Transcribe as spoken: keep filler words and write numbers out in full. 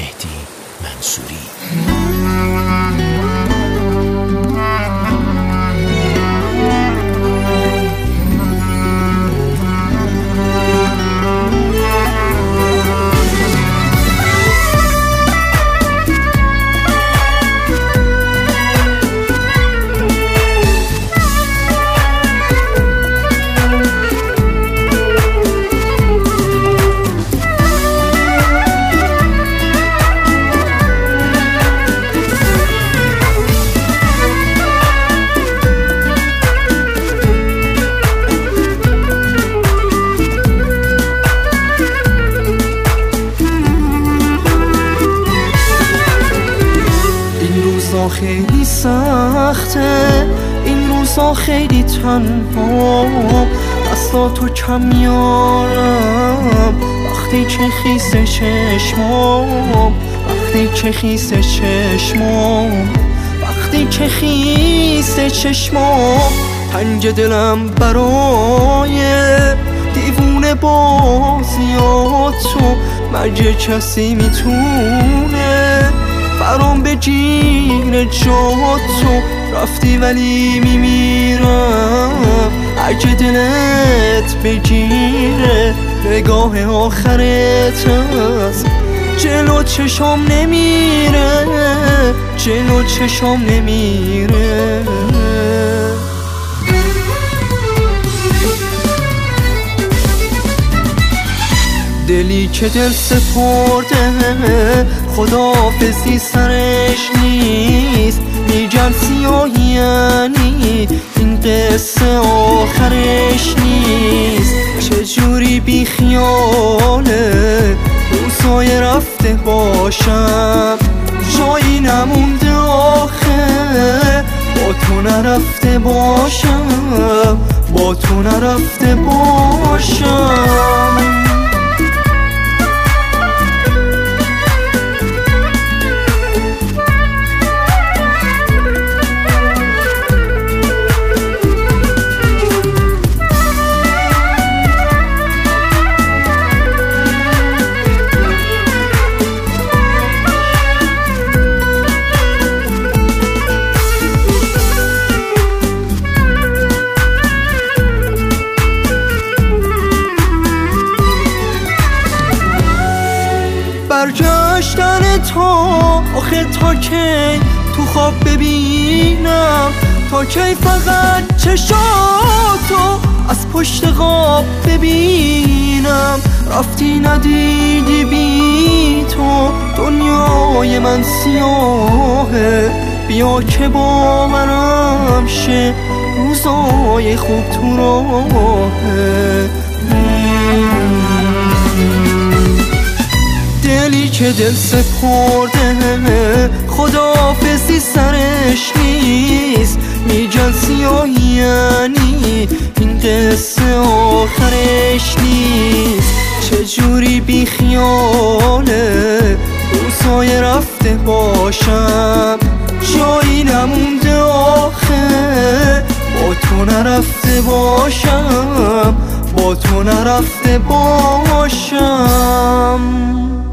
مهدی منصوری. خیلی سخته این روزا، خیلی تنها، دستاتو کم میارم وقتی که خیسه چشمام، وقتی که خیسه چشمام، وقتی که خیسه چشمام. تنگ دلم برای دیوونه بازیاتو، مگه کسی میتونه برام بگیره جاتو؟ رفتی ولی میمیرم اگه دلت بگیره. نگاه آخرت از جلو چشام نمیره، جلو چشام نمیره. دلی که دل سپرده خداحافظی سرش نیست، میگن سیاهی یعنی این قصه آخرش نیست. چجوری بی خیاله روزای رفته باشم، جایی نمونده آخه با تو نرفته باشم، با تو نرفته باشم. برگشتن تا آخه تا کی تو خواب ببینم، تا کی فقط چشاتو از پشت خواب ببینم. رفتی ندیدی بی تو دنیای من سیاهه، بیا که باورم شه روزای خوب تو راهه. دلی که دل سپرده خداحافظی سرش نیست، میگن سیاهی یعنی این قصه آخرش نیست. چجوری بی خیاله روزای رفته باشم، جایی نمونده آخه با تو نرفته باشم، با تو نرفته باشم.